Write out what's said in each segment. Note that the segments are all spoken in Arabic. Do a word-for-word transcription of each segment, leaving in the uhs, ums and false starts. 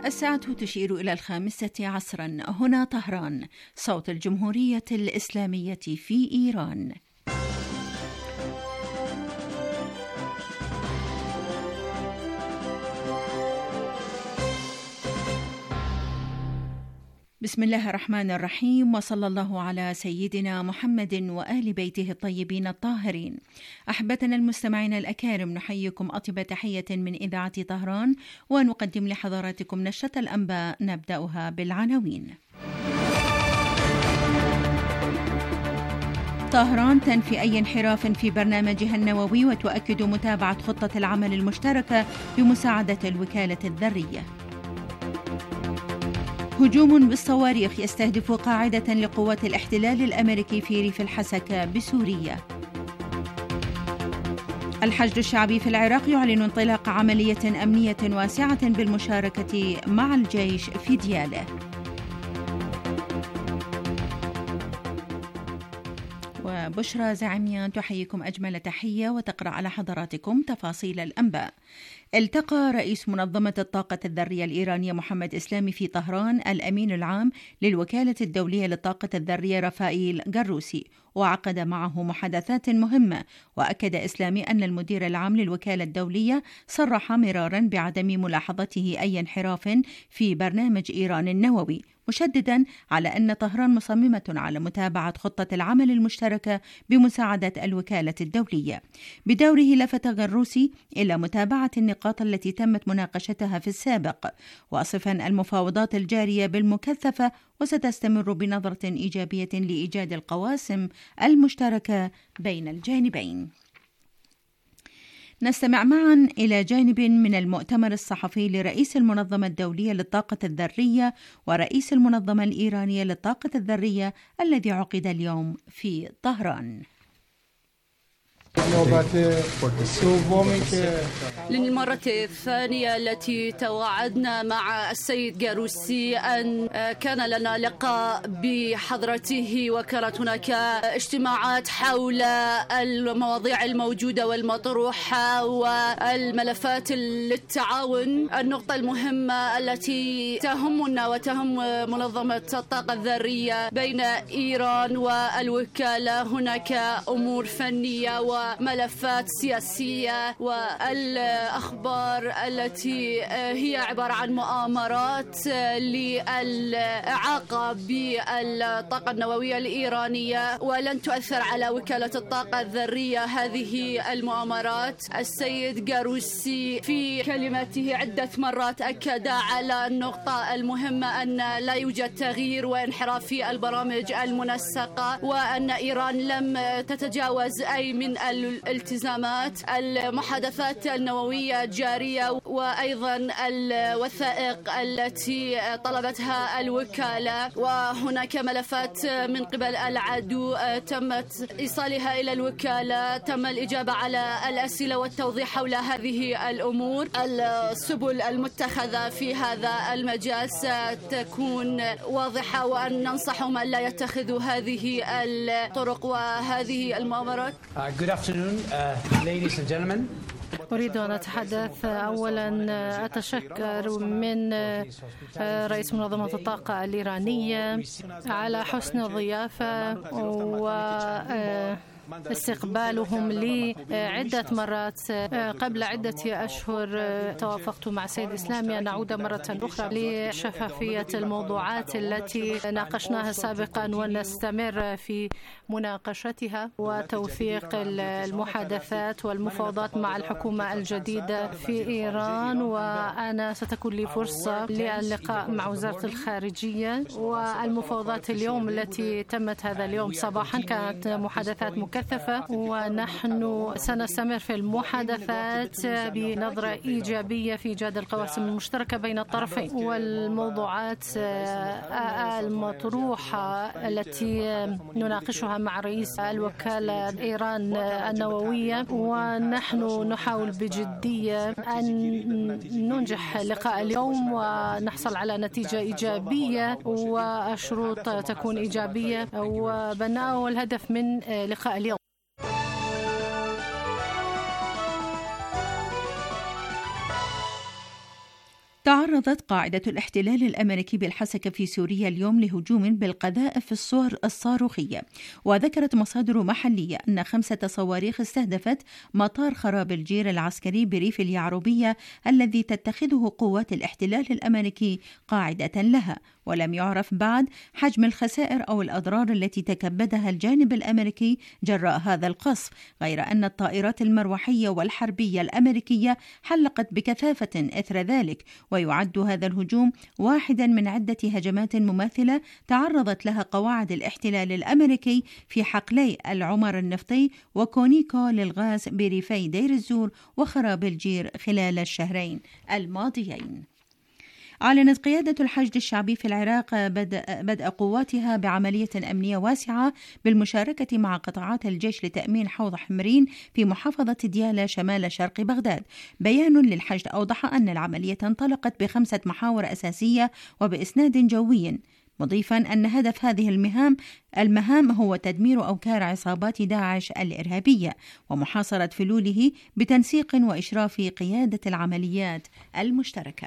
الساعة تشير إلى الخامسة عصرا هنا طهران، صوت الجمهورية الإسلامية في إيران. بسم الله الرحمن الرحيم، وصلى الله على سيدنا محمد وآل بيته الطيبين الطاهرين. أحبتنا المستمعين الأكارم، نحييكم أطيب تحية من إذاعة طهران، ونقدم لحضراتكم نشرة الأنباء نبدأها بالعناوين. طهران تنفي أي انحراف في برنامجها النووي وتؤكد متابعة خطة العمل المشتركة بمساعدة الوكالة الذرية. هجوم بالصواريخ يستهدف قاعدة لقوات الاحتلال الأمريكي في ريف الحسكة بسوريا. الحشد الشعبي في العراق يعلن انطلاق عملية أمنية واسعة بالمشاركة مع الجيش في دياله. وبشرى زعميان تحييكم أجمل تحية وتقرأ على حضراتكم تفاصيل الأنباء. التقى رئيس منظمة الطاقة الذرية الإيرانية محمد إسلامي في طهران الأمين العام للوكالة الدولية للطاقة الذرية رافائيل جروسي، وعقد معه محادثات مهمة. وأكد إسلامي أن المدير العام للوكالة الدولية صرح مرارا بعدم ملاحظته أي انحراف في برنامج إيران النووي، مشددا على أن طهران مصممة على متابعة خطة العمل المشتركة بمساعدة الوكالة الدولية. بدوره لفت جروسي إلى متابعة النقاط التي تمت مناقشتها في السابق، واصفا المفاوضات الجارية بالمكثفة، وستستمر بنظرة إيجابية لإيجاد القواسم المشتركة بين الجانبين. نستمع معا إلى جانب من المؤتمر الصحفي لرئيس المنظمة الدولية للطاقة الذرية ورئيس المنظمة الإيرانية للطاقة الذرية الذي عقد اليوم في طهران. للمرة الثانية التي تواعدنا مع السيد جروسي أن كان لنا لقاء بحضرته، وكانت هناك اجتماعات حول المواضيع الموجودة والمطروحة والملفات للتعاون. النقطة المهمة التي تهمنا وتهم منظمة الطاقة الذرية بين إيران والوكالة، هناك أمور فنية وملفات سياسية والأخبار التي هي عبارة عن مؤامرات للإعاقة بالطاقة النووية الإيرانية، ولن تؤثر على وكالة الطاقة الذرية هذه المؤامرات. السيد جروسي في كلمته عدة مرات أكد على النقطة المهمة أن لا يوجد تغيير وانحراف في البرامج المنسقة، وأن إيران لم تتجاوز أي من الالتزامات. المحادثات النووية جارية، وأيضا الوثائق التي طلبتها الوكالة، وهناك ملفات من قبل العدو تمت إيصالها إلى الوكالة، تم الإجابة على الأسئلة والتوضيح حول هذه الأمور. السبل المتخذة في هذا المجال ستكون واضحة، وأن ننصحهم أن لا يتخذوا هذه الطرق وهذه المؤامرات. Good afternoon, uh, ladies and gentlemen. أريد أن أتحدث أولا، أتشكر من رئيس منظمة الطاقة الإيرانية على حسن الضيافة و استقبالهم لي عدة مرات. قبل عدة أشهر توافقت مع السيد إسلامي أن نعود مرة أخرى لشفافية الموضوعات التي ناقشناها سابقا، ونستمر في مناقشتها وتوثيق المحادثات والمفاوضات مع الحكومة الجديدة في إيران. وأنا ستكون لي فرصة للقاء مع وزارة الخارجية، والمفاوضات اليوم التي تمت هذا اليوم صباحا كانت محادثات مكثفة، ونحن سنستمر في المحادثات بنظرة إيجابية في إيجاد القواسم المشتركة بين الطرفين. والموضوعات المطروحة التي نناقشها مع رئيس الوكالة إيران النووية، ونحن نحاول بجدية أن ننجح لقاء اليوم ونحصل على نتيجة إيجابية والشروط تكون إيجابية وبناء، والهدف من لقاء اليوم. تعرضت قاعدة الاحتلال الأمريكي بالحسكة في سوريا اليوم لهجوم بالقذائف الصور الصاروخية، وذكرت مصادر محلية أن خمسة صواريخ استهدفت مطار خراب الجير العسكري بريف اليعروبية الذي تتخذه قوات الاحتلال الأمريكي قاعدة لها، ولم يعرف بعد حجم الخسائر أو الأضرار التي تكبدها الجانب الأمريكي جراء هذا القصف، غير أن الطائرات المروحية والحربية الأمريكية حلقت بكثافة إثر ذلك، ويعد هذا الهجوم واحدا من عدة هجمات مماثلة تعرضت لها قواعد الاحتلال الأمريكي في حقلي العمر النفطي وكونيكو للغاز بريفي دير الزور وخراب الجير خلال الشهرين الماضيين. أعلنت قيادة الحشد الشعبي في العراق بدء, بدء قواتها بعملية أمنية واسعة بالمشاركة مع قطاعات الجيش لتأمين حوض حمرين في محافظة ديالى شمال شرق بغداد. بيان للحشد أوضح أن العملية انطلقت بخمسة محاور أساسية وبإسناد جوي، مضيفا أن هدف هذه المهام المهام هو تدمير أوكار عصابات داعش الإرهابية ومحاصرة فلوله بتنسيق وإشراف قيادة العمليات المشتركة.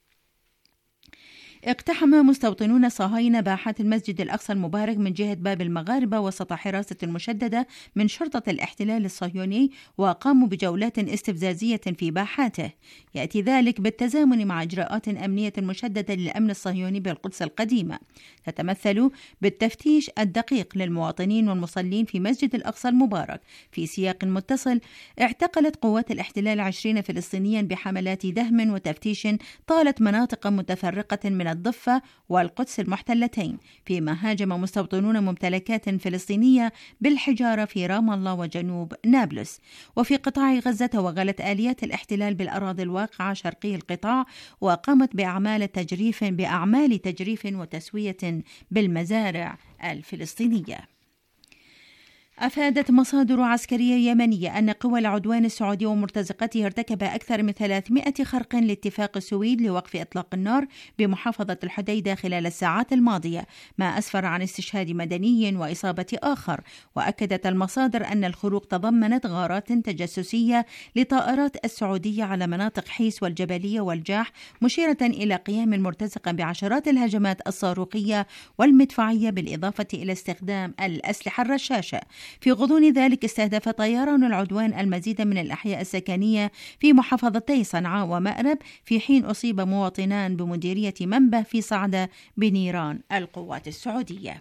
اقتحم مستوطنون صهاينة باحات المسجد الأقصى المبارك من جهة باب المغاربة وسط حراسة مشددة من شرطة الاحتلال الصهيوني، وقاموا بجولات استفزازية في باحاته. يأتي ذلك بالتزامن مع إجراءات أمنية مشددة للأمن الصهيوني بالقدس القديمة، تتمثل بالتفتيش الدقيق للمواطنين والمصلين في مسجد الأقصى المبارك. في سياق متصل، اعتقلت قوات الاحتلال عشرين فلسطينيا بحملات دهم وتفتيش طالت مناطق متفرقة من الضفة والقدس المحتلتين، فيما هاجم مستوطنون ممتلكات فلسطينية بالحجارة في رام الله وجنوب نابلس. وفي قطاع غزة توغلت آليات الاحتلال بالأراضي الواقعة شرقي القطاع، وقامت بأعمال تجريف بأعمال تجريف وتسوية بالمزارع الفلسطينية. أفادت مصادر عسكرية يمنية أن قوى العدوان السعودي ومرتزقته ارتكب أكثر من ثلاثمائة خرق لاتفاق السويد لوقف إطلاق النار بمحافظة الحديدة خلال الساعات الماضية، ما أسفر عن استشهاد مدني وإصابة آخر. وأكدت المصادر أن الخروق تضمنت غارات تجسسية لطائرات السعودية على مناطق حيس والجبلية والجاح، مشيرة إلى قيام المرتزقة بعشرات الهجمات الصاروخية والمدفعية بالإضافة إلى استخدام الأسلحة الرشاشة. في غضون ذلك استهدف طيران العدوان المزيد من الأحياء السكنية في محافظتي صنعاء ومأرب، في حين أصيب مواطنان بمديرية منبه في صعدة بنيران القوات السعودية.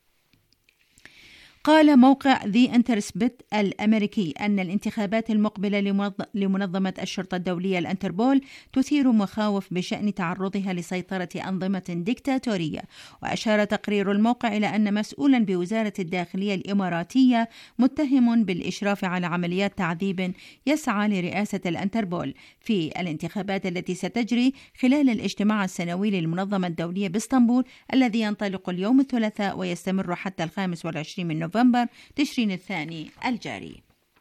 قال موقع ذي انترسبت الأمريكي أن الانتخابات المقبلة لمنظمة الشرطة الدولية الانتربول تثير مخاوف بشأن تعرضها لسيطرة أنظمة ديكتاتورية. وأشار تقرير الموقع إلى أن مسؤولا بوزارة الداخلية الإماراتية متهم بالإشراف على عمليات تعذيب يسعى لرئاسة الانتربول في الانتخابات التي ستجري خلال الاجتماع السنوي للمنظمة الدولية باسطنبول الذي ينطلق اليوم الثلاثاء ويستمر حتى الخامس والعشرين من نوفمبر تشرين الثاني الجاري.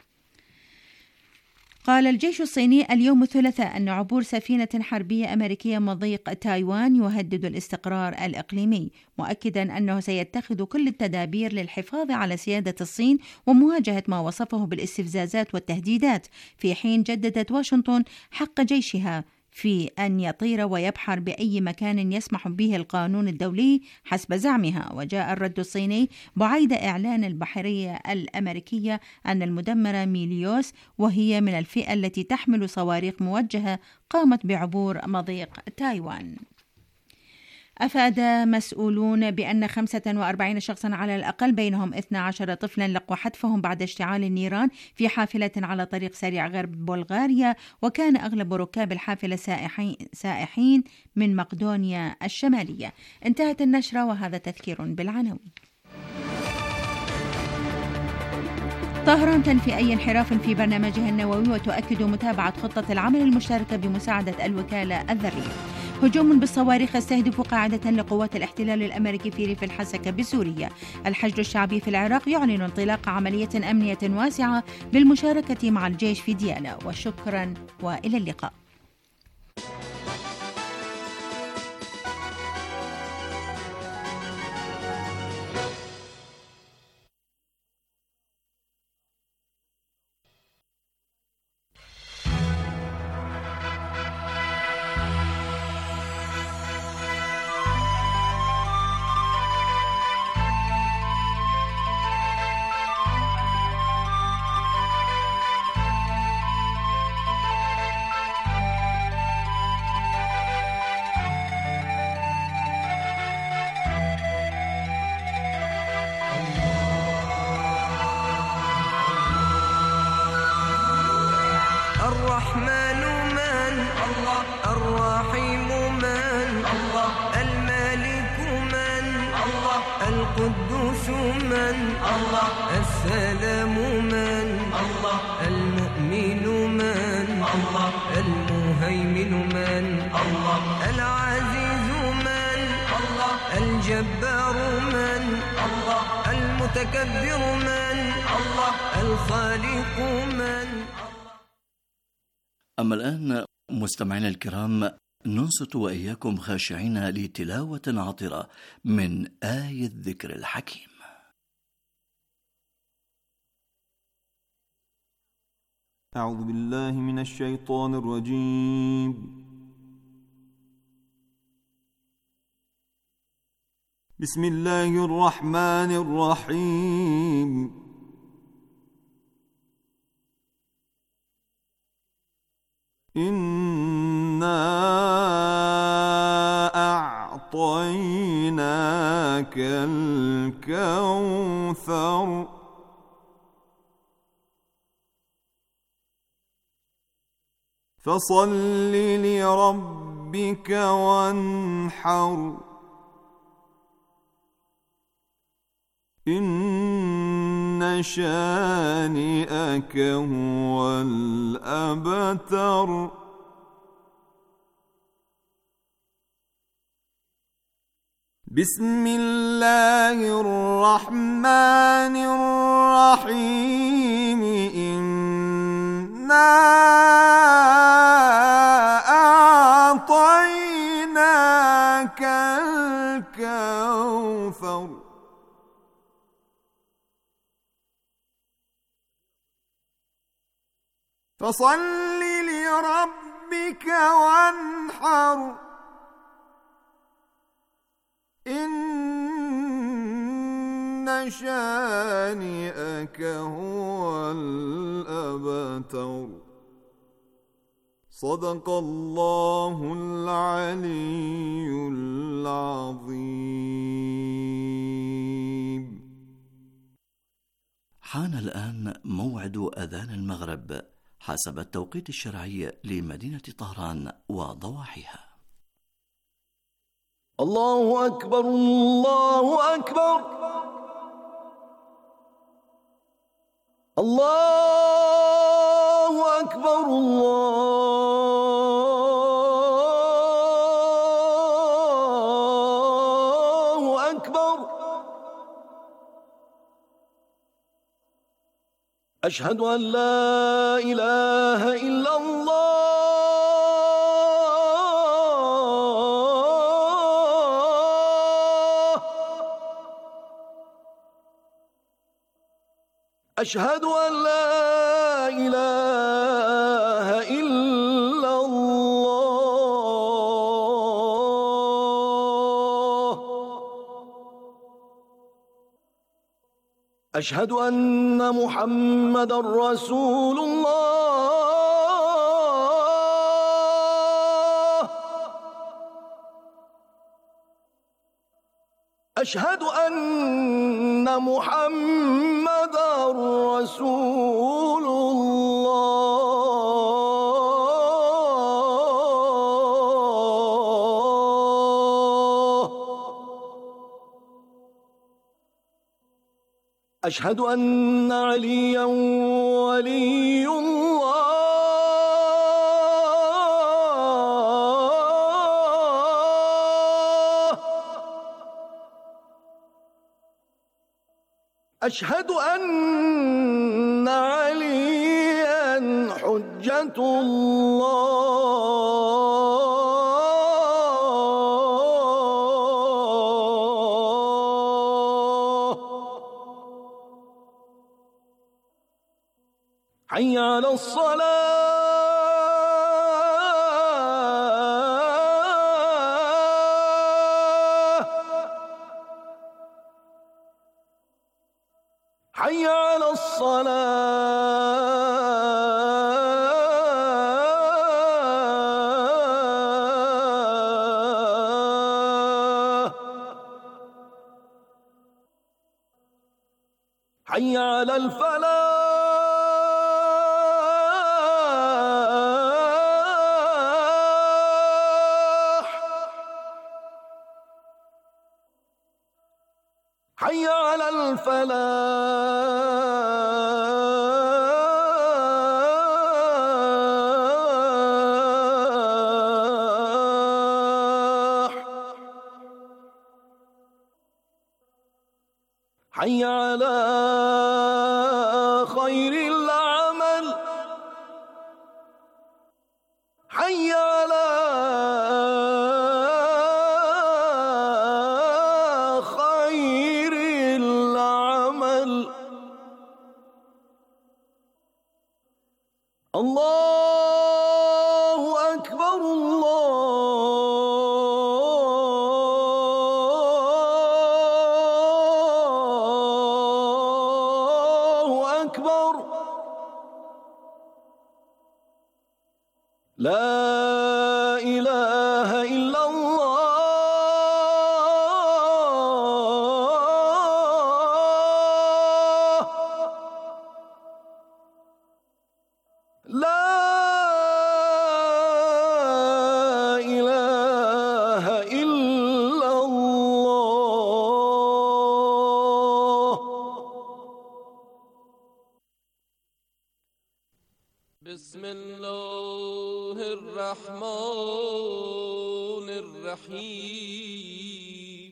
قال الجيش الصيني اليوم الثلاثاء أن عبور سفينة حربية أمريكية مضيق تايوان يهدد الاستقرار الإقليمي، مؤكدا أنه سيتخذ كل التدابير للحفاظ على سيادة الصين ومواجهة ما وصفه بالاستفزازات والتهديدات، في حين جددت واشنطن حق جيشها في أن يطير ويبحر بأي مكان يسمح به القانون الدولي حسب زعمها. وجاء الرد الصيني بعيد إعلان البحرية الأمريكية أن المدمرة ميليوس، وهي من الفئة التي تحمل صواريخ موجهة، قامت بعبور مضيق تايوان. أفاد مسؤولون بأن خمسة وأربعين شخصا على الأقل بينهم اثنا عشر طفلا لقوا حتفهم بعد اشتعال النيران في حافلة على طريق سريع غرب بلغاريا، وكان أغلب ركاب الحافلة سائحين, سائحين من مقدونيا الشمالية. انتهت النشرة وهذا تذكير بالعناوين. طهران تنفي أي انحراف في برنامجها النووي وتؤكد متابعة خطة العمل المشتركة بمساعدة الوكالة الذرية. هجوم بالصواريخ يستهدف قاعدة لقوات الاحتلال الأمريكي في ريف الحسكة بسوريا. الحشد الشعبي في العراق يعلن انطلاق عملية أمنية واسعة بالمشاركة مع الجيش في ديالى. وشكرا وإلى اللقاء. القدوس من الله السلام من الله المؤمن من الله المهيمن من الله العزيز من الله الجبار من الله المتكبر من الله الخالق من. أما الآن مستمعينا الكرام ننصت وإياكم خاشعين لتلاوة عطرة من آية الذكر الحكيم. أعوذ بالله من الشيطان الرجيم. بسم الله الرحمن الرحيم. إنا أعطيناك الكوثر فصل لربك وانحر إن شانئك هو الأبتر. بسم الله الرحمن الرحيم. إنا أعطيناك الكوثر فصل لربك وانحر إن شانئك هو الأبتر. صدق الله العلي العظيم. حان الآن موعد أذان المغرب حسب التوقيت الشرعي لمدينة طهران وضواحيها. الله أكبر الله أكبر الله أكبر الله أكبر. أشهد أن لا إله إلا الله أشهد أن لا إله إلا الله أشهد أن محمد رسول الله أشهد أن محمد رسول الله أشهد أن عليا ولي الله أشهد أن عليا حجة الله. حي على الصلاة حي على الصلاة حي على الفلاح حي الفلاح حي على خير العمل حي على خير العمل الله أكبر الله أكبر لا إله إلا الله لا إله إلا الله. بسم الله الرحمن الرحيم.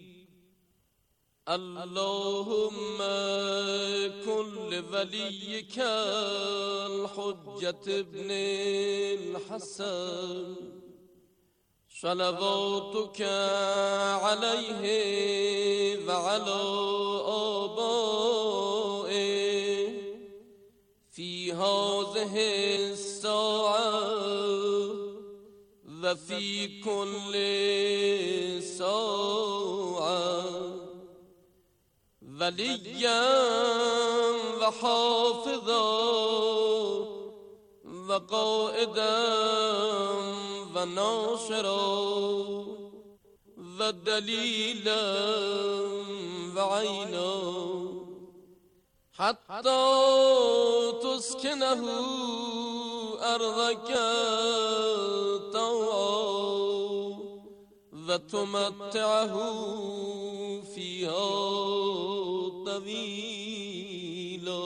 اللهم كن لوليك الحجة ابن الحسن صلواتك عليه وعلى آبائه في هذه الساعة وفي كل ساعة وليا وحافظا وقائدا وناصرا ودليلا وعينا حتى تسكنه أرضك طوعا وتمتعه فيها طويلا.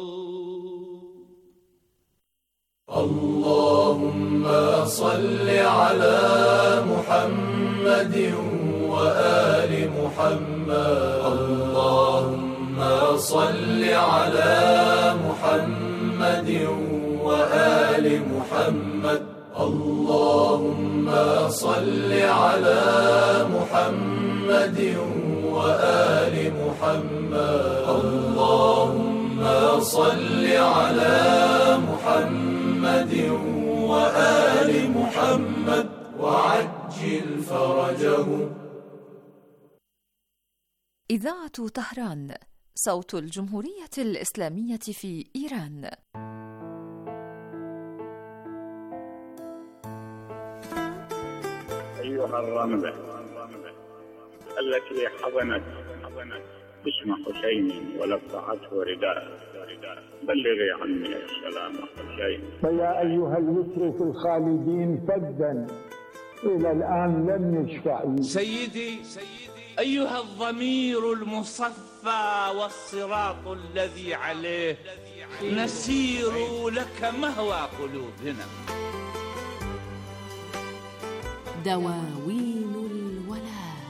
اللهم صل على محمد وآل محمد. اللهم صل على محمد وآل محمد. اللهم صل على محمد وآل محمد. اللهم صل على محمد وآل محمد وعجل فرجه. إذاعة طهران، صوت الجمهورية الإسلامية في إيران. أيها الرملة التي حضنت اسم حسين ولفعته رداء، بلغي عني السلام حسين. فيا أيها اليسر الخالدين فدا إلى الآن لم يشفع. سيدي أيها الضمير المصفى والصراط الذي عليه نسير لك مهوى قلوبنا. دواوين الولاء.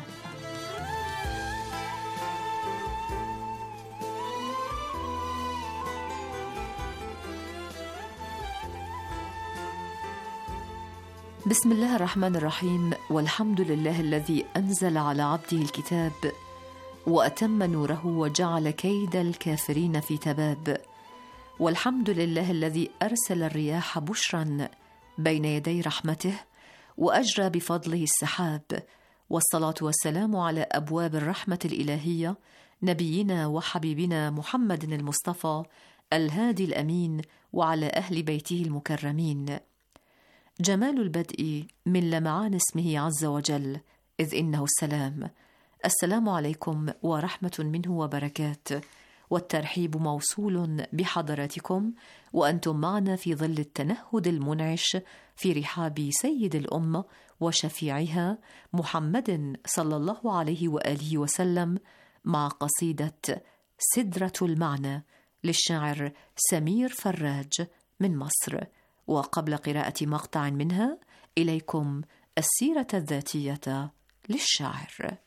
بسم الله الرحمن الرحيم، والحمد لله الذي أنزل على عبده الكتاب وأتم نوره وجعل كيد الكافرين في تباب، والحمد لله الذي أرسل الرياح بشرا بين يدي رحمته وأجرى بفضله السحاب، والصلاة والسلام على أبواب الرحمة الإلهية نبينا وحبيبنا محمد المصطفى الهادي الأمين، وعلى أهل بيته المكرمين. جمال البدء من لمعان اسمه عز وجل، إذ إنه السلام. السلام عليكم ورحمة منه وبركات، والترحيب موصول بحضراتكم وأنتم معنا في ظل التنهد المنعش في رحاب سيد الأمة وشفيعها محمد صلى الله عليه وآله وسلم، مع قصيدة سدرة المعنى للشاعر سمير فراج من مصر. وقبل قراءة مقطع منها إليكم السيرة الذاتية للشاعر.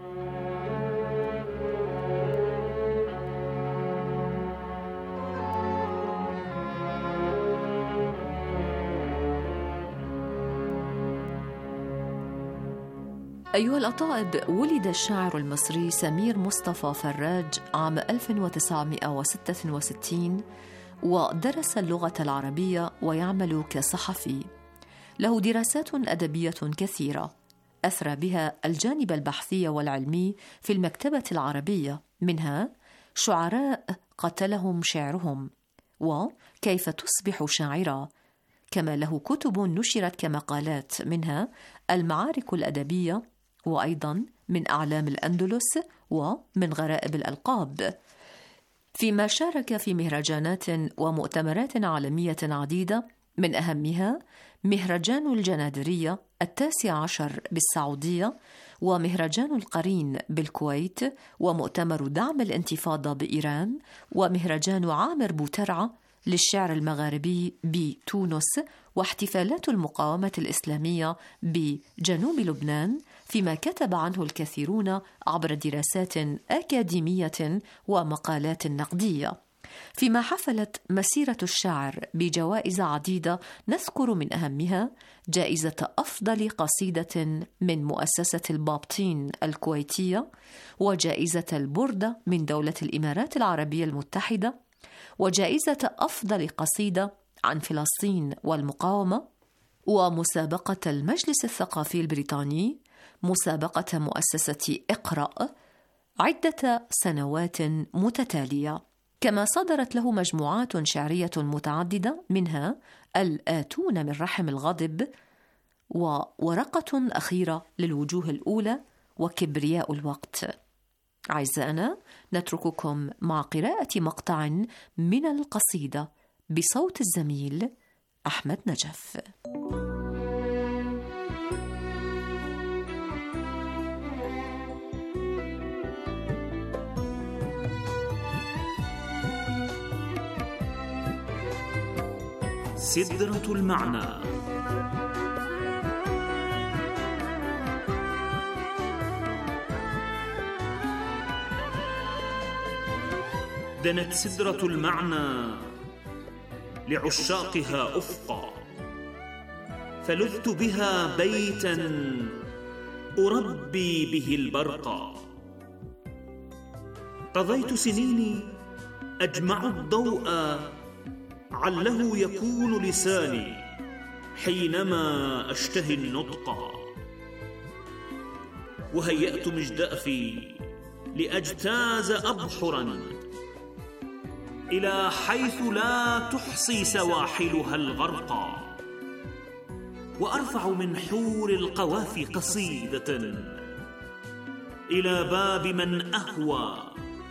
أيها الأطائب، ولد الشاعر المصري سمير مصطفى فراج عام ألف وتسعمائة وستة وستين، ودرس اللغة العربية ويعمل كصحفي. له دراسات أدبية كثيرة أثرى بها الجانب البحثي والعلمي في المكتبة العربية، منها شعراء قتلهم شعرهم وكيف تصبح شاعرا، كما له كتب نشرت كمقالات، منها المعارك الأدبية، وأيضا من أعلام الأندلس ومن غرائب الألقاب، فيما شارك في مهرجانات ومؤتمرات عالمية عديدة، من أهمها مهرجان الجنادرية التاسع عشر بالسعودية، ومهرجان القرين بالكويت، ومؤتمر دعم الانتفاضة بإيران، ومهرجان عامر بوترعة للشعر المغاربي بتونس، واحتفالات المقاومة الإسلامية بجنوب لبنان، فيما كتب عنه الكثيرون عبر دراسات أكاديمية ومقالات نقدية. فيما حفلت مسيرة الشاعر بجوائز عديدة، نذكر من أهمها جائزة أفضل قصيدة من مؤسسة البابطين الكويتية، وجائزة البردة من دولة الإمارات العربية المتحدة، وجائزة أفضل قصيدة عن فلسطين والمقاومة، ومسابقة المجلس الثقافي البريطاني، مسابقة مؤسسة اقرأ، عدة سنوات متتالية. كما صدرت له مجموعات شعرية متعددة، منها الآتون من رحم الغضب، وورقة أخيرة للوجوه الأولى، وكبرياء الوقت. أعزائنا، نترككم مع قراءة مقطع من القصيدة بصوت الزميل أحمد نجف. سدرة المعنى. دنت سدرة المعنى لعشاقها أفقا، فلذت بها بيتا أربي به البرقا. قضيت سنيني أجمع الضوء عله يكون لساني حينما أشتهي النطق. وهيأت مجدأفي لأجتاز أبحرا إلى حيث لا تحصي سواحلها الغرقا، وأرفع من حور القوافي قصيدة إلى باب من أهوى،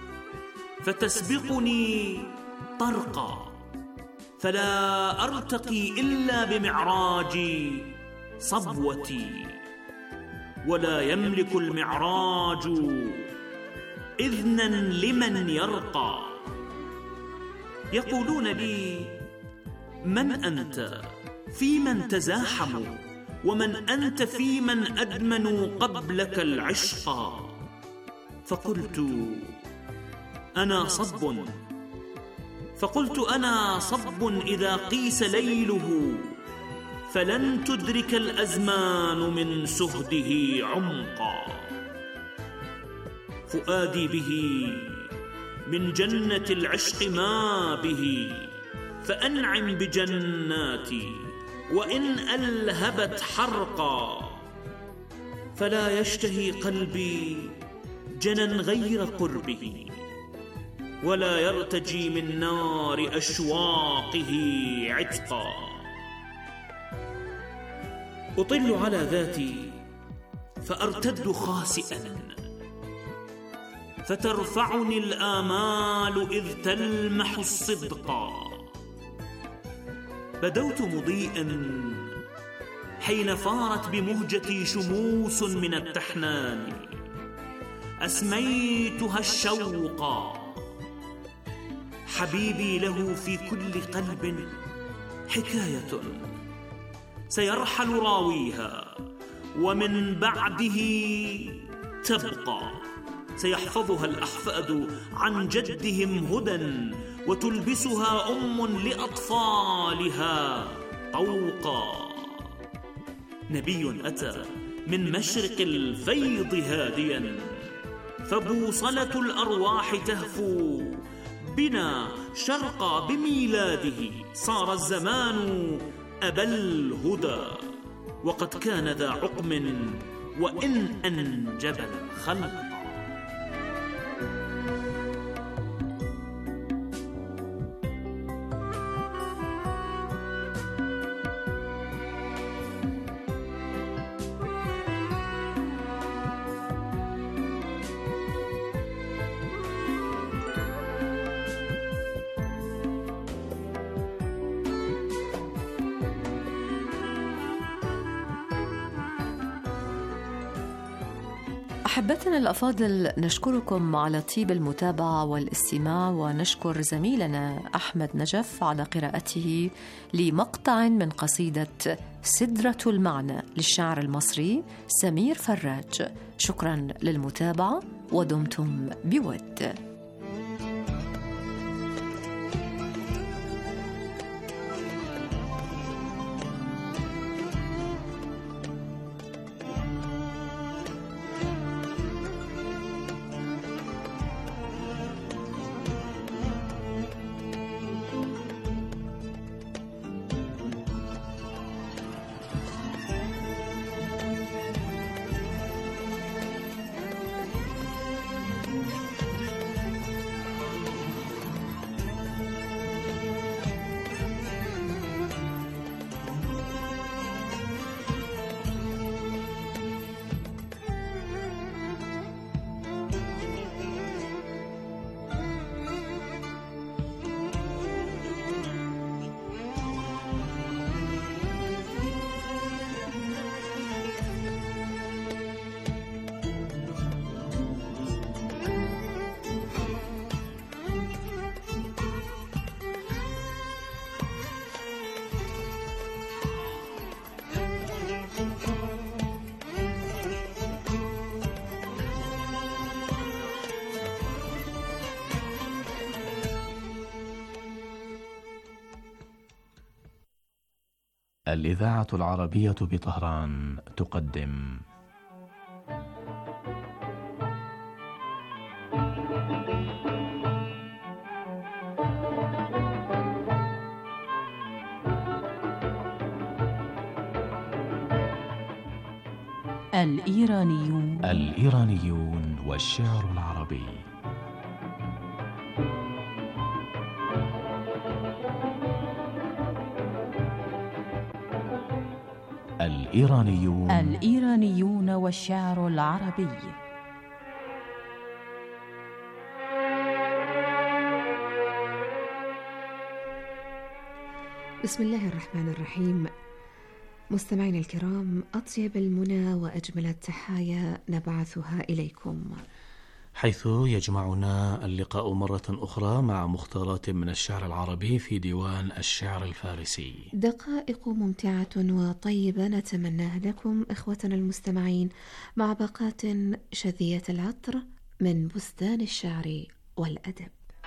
فتسبقني طرقا، فلا أرتقي إلا بمعراج صبوتي، ولا يملك المعراج إذنا لمن يرقى. يقولون لي: من أنت؟ في من تزاحموا؟ ومن أنت في من أدمنوا قبلك العشق؟ فقلت أنا صب فقلت أنا صب إذا قيس ليله، فلن تدرك الأزمان من سهده عمقا. فؤادي به من جنة العشق ما به، فأنعم بجناتي وإن ألهبت حرقا. فلا يشتهي قلبي جنى غير قربه، ولا يرتجي من نار أشواقه عتقا. أطل على ذاتي فأرتد خاسئا، فترفعني الآمال إذ تلمح الصدقا. بدوت مضيئا حين فارت بمهجتي شموس من التحنان، أسميتها الشوقا حبيبي له في كل قلب حكاية سيرحل راويها ومن بعده تبقى، سيحفظها الأحفاد عن جدهم هدى، وتلبسها أم لأطفالها طوقا. نبي أتى من مشرق الفيض هاديا، فبوصلة الأرواح تهفو بنا شرقا بميلاده. صار الزمان أبا الهدى، وقد كان ذا عقم وإن أنجب الخلق. أحبتنا الأفاضل، نشكركم على طيب المتابعة والاستماع، ونشكر زميلنا أحمد نجف على قراءته لمقطع من قصيدة سدرة المعنى للشاعر المصري سمير فراج. شكرا للمتابعة ودمتم بود. الإذاعة العربية بطهران تقدم الإيرانيون الإيرانيون والشعر العربي. الإيرانيون الإيرانيون والشعر العربي. بسم الله الرحمن الرحيم. مستمعينا الكرام، أطيب المنى وأجمل التحايا نبعثها إليكم، حيث يجمعنا اللقاء مرة أخرى مع مختارات من الشعر العربي في ديوان الشعر الفارسي. دقائق ممتعة وطيبة نتمناها لكم إخوتنا المستمعين، مع باقات شذية العطر من بستان الشعر والأدب.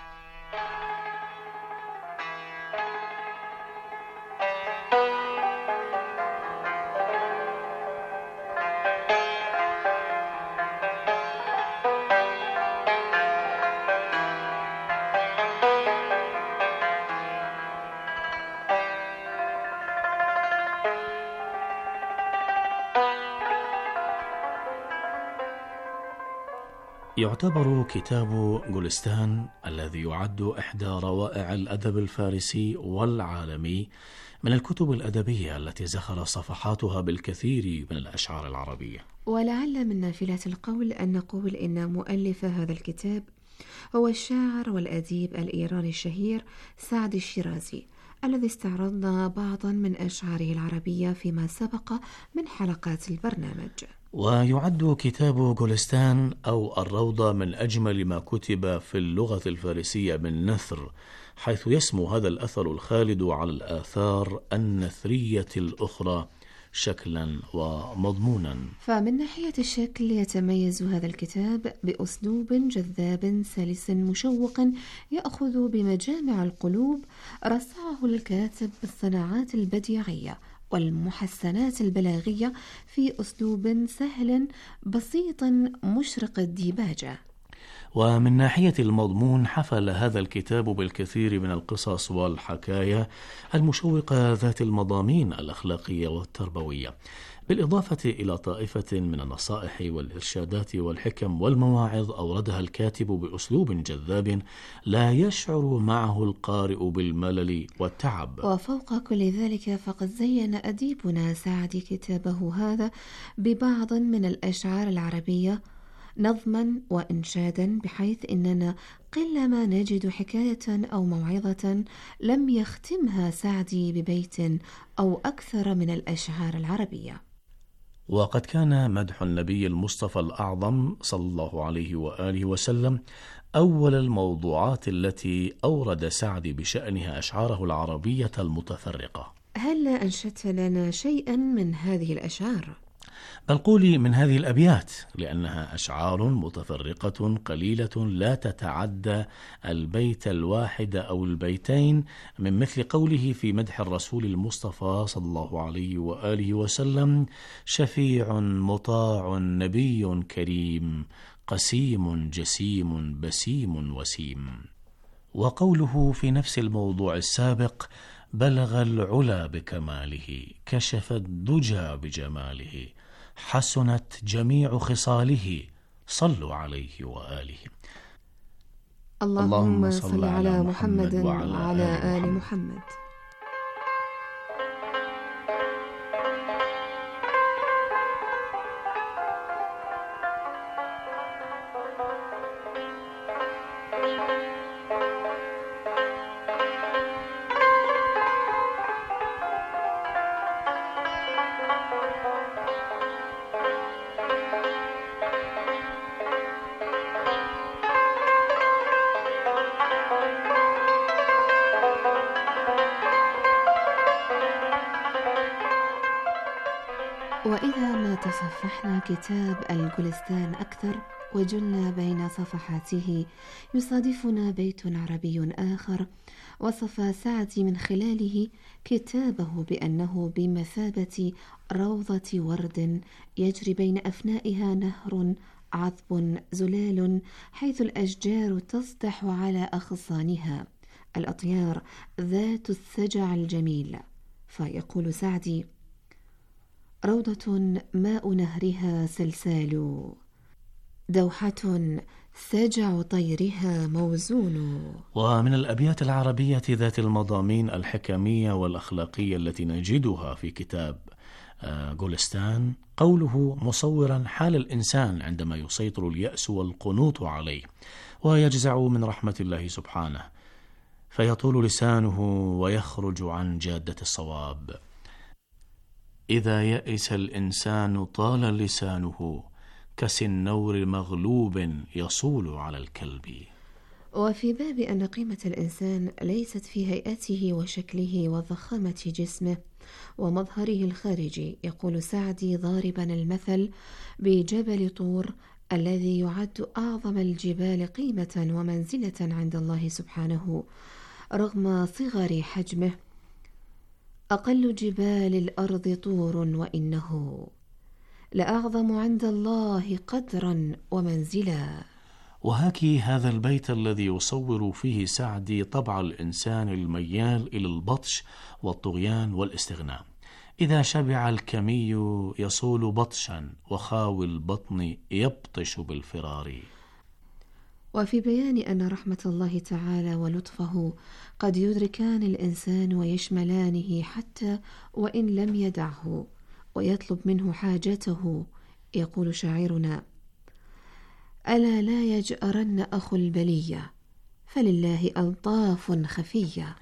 يعتبر كتاب جولستان الذي يعد إحدى روائع الأدب الفارسي والعالمي من الكتب الأدبية التي زخر صفحاتها بالكثير من الأشعار العربية. ولعل من نافلة القول أن نقول إن مؤلف هذا الكتاب هو الشاعر والأديب الإيراني الشهير سعد الشيرازي، الذي استعرضنا بعضا من أشعاره العربية فيما سبق من حلقات البرنامج. ويعد كتاب غولستان أو الروضة من أجمل ما كتب في اللغة الفارسية من نثر، حيث يسمو هذا الأثر الخالد على الآثار النثرية الأخرى شكلا ومضمونا. فمن ناحية الشكل يتميز هذا الكتاب بأسلوب جذاب سلس مشوق يأخذ بمجامع القلوب، رصعه الكاتب بالصناعات البديعية والمحسنات البلاغية في أسلوب سهل بسيط مشرق الديباجة. ومن ناحية المضمون حفل هذا الكتاب بالكثير من القصص والحكايا المشوقة ذات المضامين الأخلاقية والتربوية، بالإضافة إلى طائفة من النصائح والإرشادات والحكم والمواعظ أوردها الكاتب بأسلوب جذاب لا يشعر معه القارئ بالملل والتعب. وفوق كل ذلك فقد زين أديبنا سعدي كتابه هذا ببعض من الأشعار العربية نظما وإنشادا، بحيث إننا قلما نجد حكاية أو موعظة لم يختمها سعدي ببيت أو أكثر من الأشعار العربية. وقد كان مدح النبي المصطفى الأعظم صلى الله عليه وآله وسلم أول الموضوعات التي أورد سعدي بشأنها أشعاره العربية المتفرقة. هل أنشدت لنا شيئا من هذه الأشعار؟ بل قولي من هذه الأبيات، لأنها أشعار متفرقة قليلة لا تتعدى البيت الواحد أو البيتين، من مثل قوله في مدح الرسول المصطفى صلى الله عليه وآله وسلم: شفيع مطاع نبي كريم قسيم جسيم بسيم وسيم. وقوله في نفس الموضوع السابق: بلغ العلا بكماله كشف الدجى بجماله حسنت جميع خصاله صلوا عليه وآله. اللهم صل على محمد وعلى آل محمد. وإذا ما تصفحنا كتاب الغولستان أكثر وجلنا بين صفحاته يصادفنا بيت عربي آخر وصف سعدي من خلاله كتابه بأنه بمثابة روضة ورد يجري بين أفنائها نهر عذب زلال، حيث الأشجار تصدح على أغصانها، الأطيار ذات السجع الجميل. فيقول سعدي: روضة ماء نهرها سلسال، دوحة سجع طيرها موزون. ومن الأبيات العربية ذات المضامين الحكمية والأخلاقية التي نجدها في كتاب غولستان قوله مصورا حال الإنسان عندما يسيطر اليأس والقنوط عليه ويجزع من رحمة الله سبحانه، فيطول لسانه ويخرج عن جادة الصواب. إذا يئس الإنسان طال لسانه كسنور مغلوب يصول على الكلب. وفي باب أن قيمة الإنسان ليست في هيئته وشكله وضخامة جسمه ومظهره الخارجي، يقول سعدي ضاربا المثل بجبل طور الذي يعد أعظم الجبال قيمة ومنزلة عند الله سبحانه رغم صغر حجمه: أقل جبال الأرض طور وإنه لأعظم عند الله قدرا ومنزلا. وهاكي هذا البيت الذي يصور فيه سعدي طبع الإنسان الميال إلى البطش والطغيان والاستغناء. إذا شبع الكمي يصول بطشا وخاوي البطن يبطش بالفرار. وفي بيان أن رحمة الله تعالى ولطفه قد يدركان الإنسان ويشملانه حتى وإن لم يدعه ويطلب منه حاجته، يقول شاعرنا: ألا لا يجأرن أخو البلية فلله ألطاف خفية.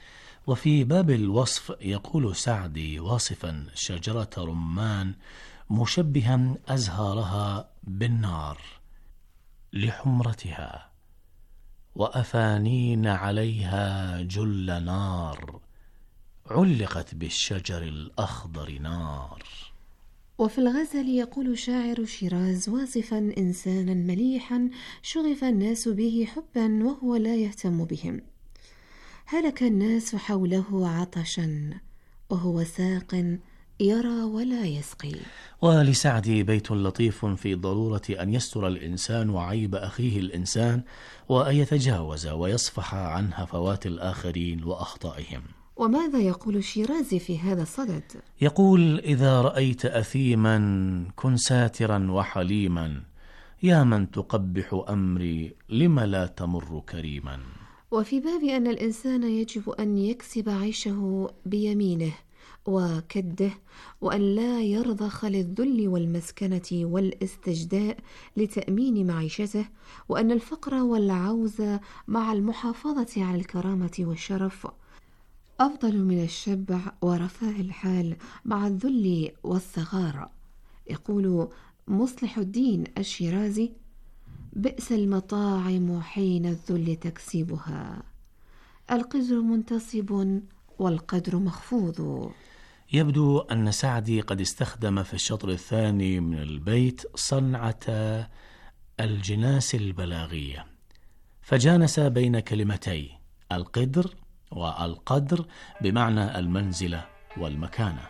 وفي باب الوصف يقول سعدي واصفا شجرة رمان مشبها أزهارها بالنار لحمرتها، وأفانين عليها جل نار علقت بالشجر الأخضر نار. وفي الغزل يقول شاعر شيراز واصفا إنسانا مليحا شغف الناس به حبا وهو لا يهتم بهم، هلك الناس حوله عطشا وهو ساق يرى ولا يسقي. ولسعدي بيت لطيف في ضرورة أن يستر الإنسان عيب أخيه الإنسان، وأن يتجاوز ويصفح عن هفوات الآخرين وأخطائهم. وماذا يقول شيرازي في هذا الصدد؟ يقول: إذا رأيت أثيما كن ساترا وحليما، يا من تقبح أمري لم لا تمر كريما. وفي باب أن الإنسان يجب أن يكسب عيشه بيمينه وكده، وأن لا يرضخ للذل والمسكنة والاستجداء لتأمين معيشته، وأن الفقر والعوز مع المحافظة على الكرامة والشرف أفضل من الشبع ورفاه الحال مع الذل والصغار. يقول مصلح الدين الشيرازي: بئس المطاعم حين الذل تكسبها، القدر منتصب والقدر مخفوض. يبدو أن سعدي قد استخدم في الشطر الثاني من البيت صنعة الجناس البلاغية، فجانس بين كلمتي القدر والقدر بمعنى المنزلة والمكانة.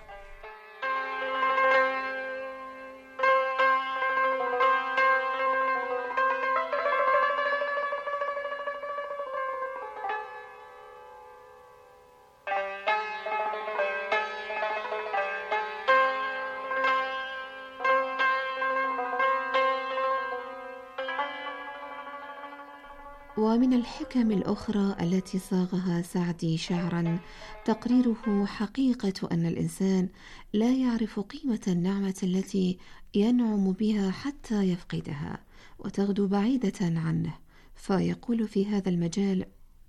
ومن الحكم الأخرى التي صاغها سعدي شعرا تقريره حقيقة أن الإنسان لا يعرف قيمة النعمة التي ينعم بها حتى يفقدها وتغدو بعيدة عنه، فيقول في هذا المجال: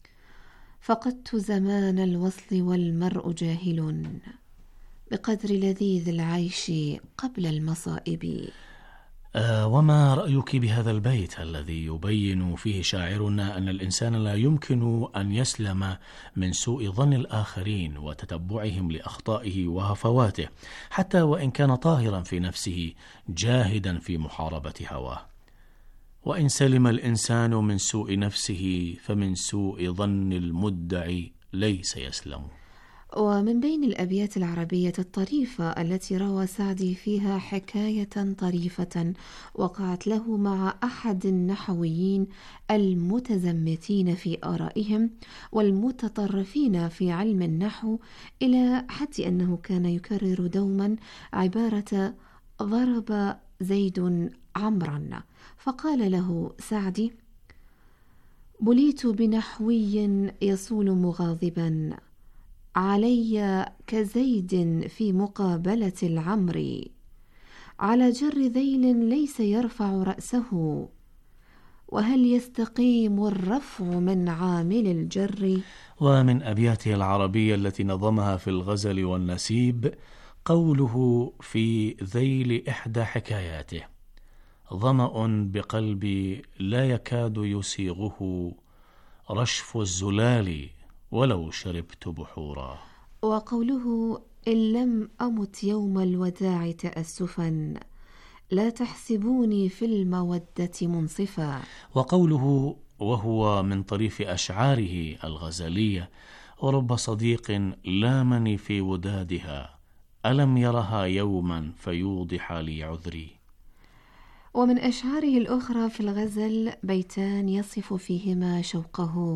فقدت زمان الوصل والمرء جاهل بقدر لذيذ العيش قبل المصائب. آه وما رأيك بهذا البيت الذي يبين فيه شاعرنا أن الإنسان لا يمكن أن يسلم من سوء ظن الآخرين وتتبعهم لأخطائه وهفواته، حتى وإن كان طاهرا في نفسه جاهدا في محاربة هواه؟ وإن سلم الإنسان من سوء نفسه فمن سوء ظن المدعي ليس يسلم. ومن بين الأبيات العربية الطريفة التي روى سعدي فيها حكاية طريفة وقعت له مع أحد النحويين المتزمتين في آرائهم والمتطرفين في علم النحو، إلى حد أنه كان يكرر دوما عبارة ضرب زيد عمرا، فقال له سعدي: بليت بنحوي يصول مغاضبا علي كزيد في مقابلة العمر، على جر ذيل ليس يرفع رأسه، وهل يستقيم الرفع من عامل الجر. ومن أبياته العربية التي نظمها في الغزل والنسيب قوله في ذيل إحدى حكاياته: ظمأ بقلبي لا يكاد يسيغه رشف الزلال ولو شربت بحورا. وقوله: إن لم أمت يوم الوداع تأسفا لا تحسبوني في المودة منصفا. وقوله وهو من طريف أشعاره الغزلية: ورب صديق لامني في ودادها ألم يرها يوما فيوضح لي عذري. ومن أشعاره الأخرى في الغزل بيتان يصف فيهما شوقه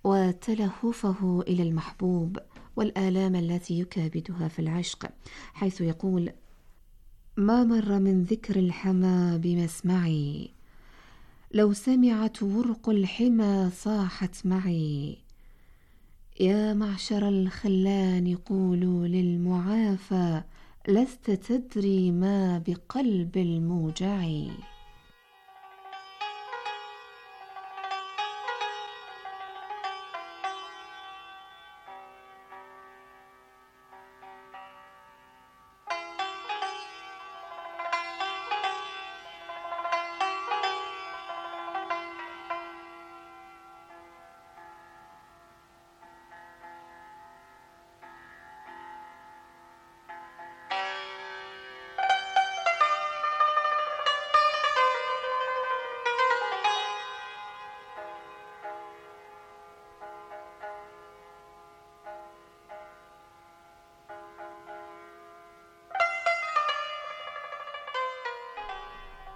وتلهفه إلى المحبوب والآلام التي يكابدها في العشق، حيث يقول: ما مر من ذكر الحمى بمسمعي، لو سمعت ورق الحمى صاحت معي، يا معشر الخلان قولوا للمعافى لست تدري ما بقلب الموجع.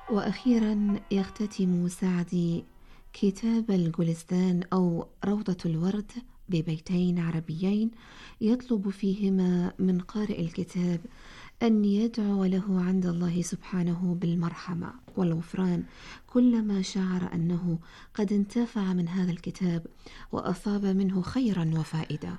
وأخيرا يختتم سعدي كتاب الجلستان أو روضة الورد ببيتين عربيين يطلب فيهما من قارئ الكتاب أن يدعو له عند الله سبحانه بالمرحمة والغفران كلما شعر أنه قد انتفع من هذا الكتاب وأصاب منه خيرا وفائدة.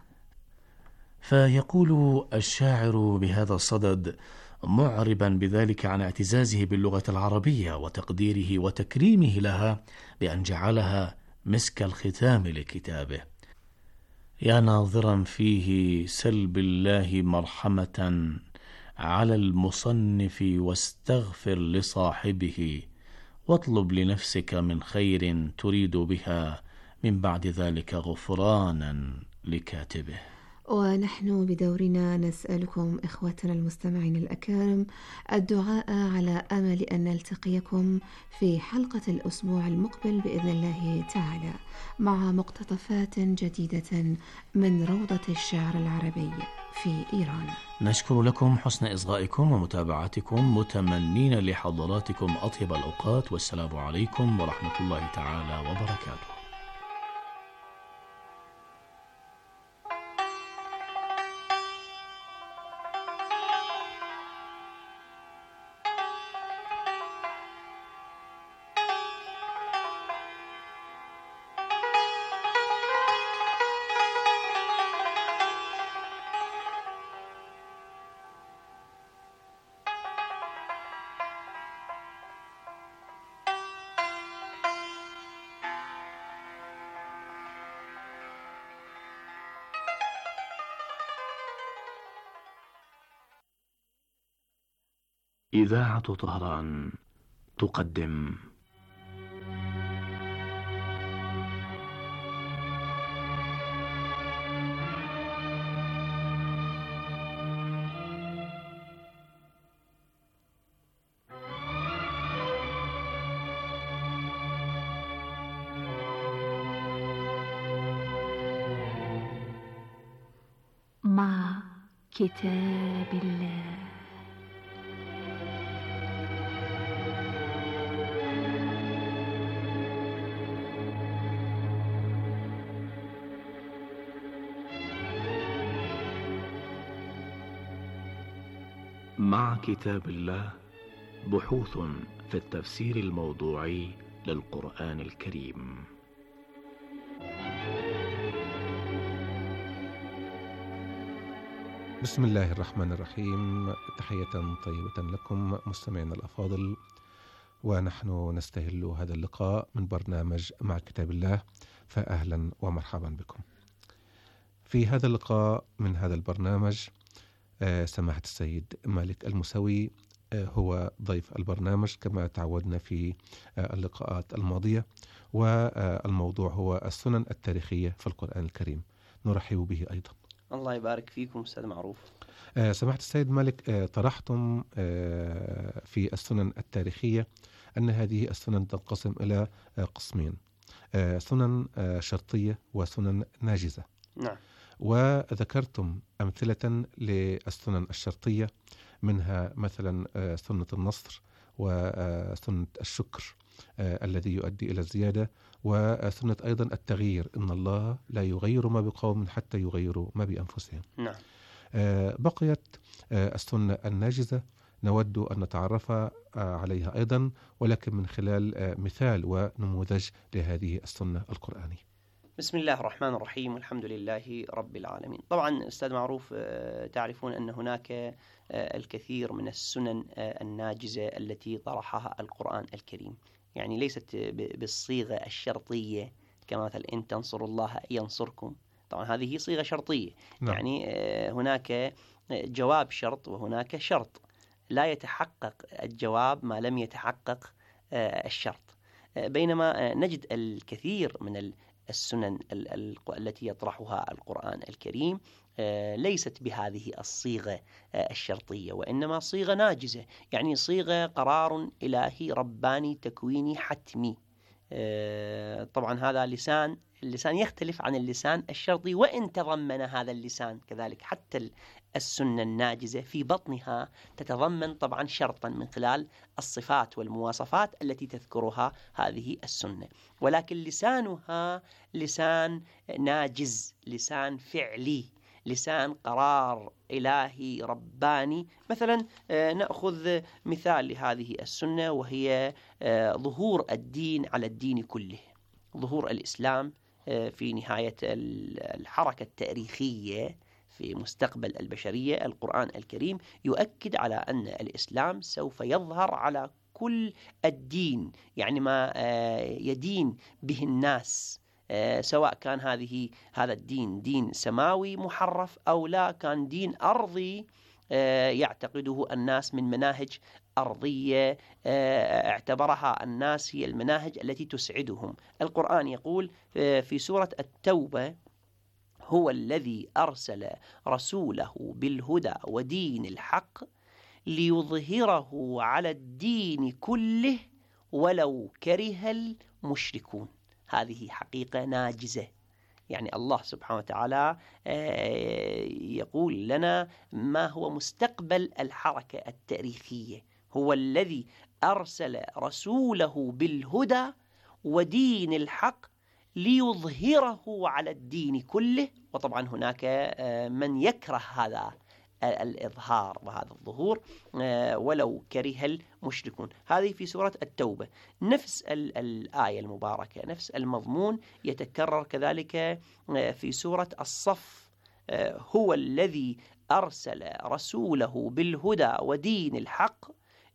فيقول الشاعر بهذا الصدد معربا بذلك عن اعتزازه باللغة العربية وتقديره وتكريمه لها بأن جعلها مسك الختام لكتابه: يا ناظرا فيه سل بالله مرحمة على المصنف واستغفر لصاحبه واطلب لنفسك من خير تريد بها من بعد ذلك غفرانا لكاتبه. ونحن بدورنا نسألكم إخوتنا المستمعين الأكارم الدعاء على أمل أن نلتقيكم في حلقة الأسبوع المقبل بإذن الله تعالى مع مقتطفات جديدة من روضة الشعر العربي في إيران. نشكر لكم حسن إصغائكم ومتابعتكم متمنين لحضراتكم أطيب الأوقات، والسلام عليكم ورحمة الله تعالى وبركاته. إذاعة طهران تقدم مع كتاب الله. مع كتاب الله بحوث في التفسير الموضوعي للقرآن الكريم. بسم الله الرحمن الرحيم. تحية طيبة لكم مستمعينا الأفاضل، ونحن نستهل هذا اللقاء من برنامج مع كتاب الله، فأهلا ومرحبا بكم. في هذا اللقاء من هذا البرنامج سماحة السيد مالك الموسوي هو ضيف البرنامج كما تعودنا في اللقاءات الماضية، والموضوع هو السنن التاريخية في القرآن الكريم. نرحب به أيضا. الله يبارك فيكم أستاذ معروف. سماحة السيد مالك، طرحتم في السنن التاريخية أن هذه السنن تنقسم إلى قسمين: سنن شرطية وسنن ناجزة. نعم. وذكرتم أمثلة للسنن الشرطية، منها مثلا سنة النصر وسنة الشكر الذي يؤدي إلى الزيادة، وسنة أيضا التغيير، إن الله لا يغير ما بقوم حتى يغيروا ما بأنفسهم. نعم. بقيت السنة الناجزة، نود أن نتعرف عليها أيضا، ولكن من خلال مثال ونموذج لهذه السنة القرآنية. بسم الله الرحمن الرحيم، والحمد لله رب العالمين. طبعا أستاذ معروف، تعرفون أن هناك الكثير من السنن الناجزة التي طرحها القرآن الكريم، يعني ليست بالصيغة الشرطية كمثل إن تنصروا الله ينصركم. طبعا هذه صيغة شرطية. نعم. يعني هناك جواب شرط وهناك شرط، لا يتحقق الجواب ما لم يتحقق الشرط. بينما نجد الكثير من السنن التي يطرحها القرآن الكريم ليست بهذه الصيغة الشرطية، وإنما صيغة ناجزة، يعني صيغة قرار إلهي رباني تكويني حتمي طبعا هذا لسان اللسان يختلف عن اللسان الشرطي، وإن تضمن هذا اللسان كذلك حتى السنة الناجزة في بطنها تتضمن طبعا شرطا من خلال الصفات والمواصفات التي تذكرها هذه السنة، ولكن لسانها لسان ناجز، لسان فعلي، لسان قرار إلهي رباني. مثلا نأخذ مثال لهذه السنة وهي ظهور الدين على الدين كله. ظهور الإسلام في نهاية الحركة التاريخية في مستقبل البشرية، القرآن الكريم يؤكد على أن الإسلام سوف يظهر على كل الدين، يعني ما يدين به الناس، سواء كان هذه هذا الدين دين سماوي محرف أو لا، كان دين أرضي يعتقده الناس من مناهج أرضية اعتبرها الناس هي المناهج التي تسعدهم. القرآن يقول في سورة التوبة: هو الذي أرسل رسوله بالهدى ودين الحق ليظهره على الدين كله ولو كره المشركون. هذه حقيقة ناجزة، يعني الله سبحانه وتعالى يقول لنا ما هو مستقبل الحركة التاريخية. هو الذي أرسل رسوله بالهدى ودين الحق ليظهره على الدين كله. وطبعا هناك من يكره هذا الإظهار وهذا الظهور ولو كره المشركون. هذه في سورة التوبة. نفس الآية المباركة، نفس المضمون يتكرر كذلك في سورة الصف: هو الذي أرسل رسوله بالهدى ودين الحق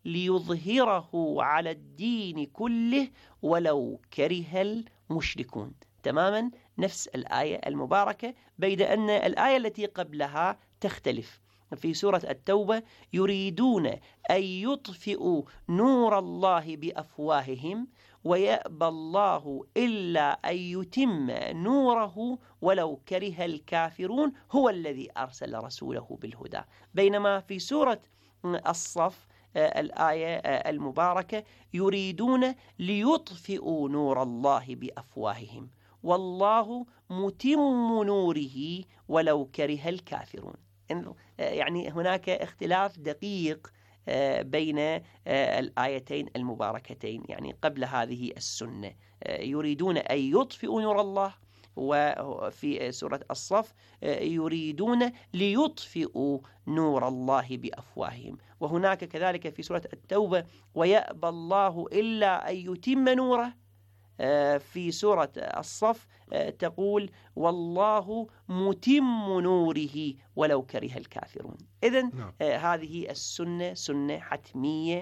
ليظهره على الدين كله ولو كره المشركون. تماما نفس الآية المباركة، بيد أن الآية التي قبلها تختلف. في سورة التوبة: يريدون أن يطفئوا نور الله بأفواههم ويأبى الله إلا أن يتم نوره ولو كره الكافرون هو الذي أرسل رسوله بالهدى. بينما في سورة الصف الآية المباركة: يريدون ليطفئوا نور الله بأفواههم والله متم نوره ولو كره الكافرون. يعني هناك اختلاف دقيق بين الآيتين المباركتين، يعني قبل هذه السنة يريدون أن يطفئوا نور الله، وفي سورة الصف يريدون ليطفئوا نور الله بأفواههم. وهناك كذلك في سورة التوبة: ويأبى الله إلا أن يتم نوره. في سورة الصف تقول: والله متم نوره ولو كره الكافرون. إذن نعم. هذه السنة سنة حتمية